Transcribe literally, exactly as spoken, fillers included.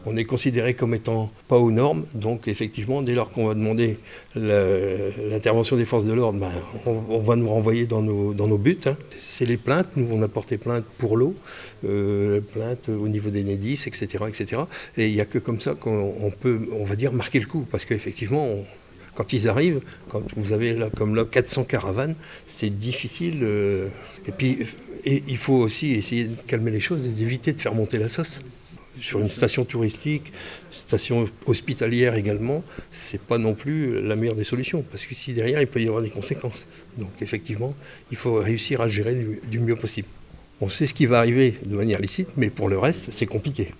On est considéré comme étant pas aux normes, donc effectivement, dès lors qu'on va demander le, l'intervention des forces de l'ordre, ben, on, on va nous renvoyer dans nos, dans nos buts. Hein. C'est les plaintes, nous on a porté plainte pour l'eau, euh, plainte au niveau d'Enedis, et cetera, et cetera. Et il n'y a que comme ça qu'on on peut, on va dire, marquer le coup, parce qu'effectivement, on, quand ils arrivent, quand vous avez là comme là quatre cents caravanes, c'est difficile. Euh, et puis, et, il faut aussi essayer de calmer les choses et d'éviter de faire monter la sauce. Sur une station touristique, station hospitalière également, c'est pas non plus la meilleure des solutions, parce que si derrière il peut y avoir des conséquences. Donc effectivement, il faut réussir à le gérer du, du mieux possible. On sait ce qui va arriver de manière licite, mais pour le reste, c'est compliqué.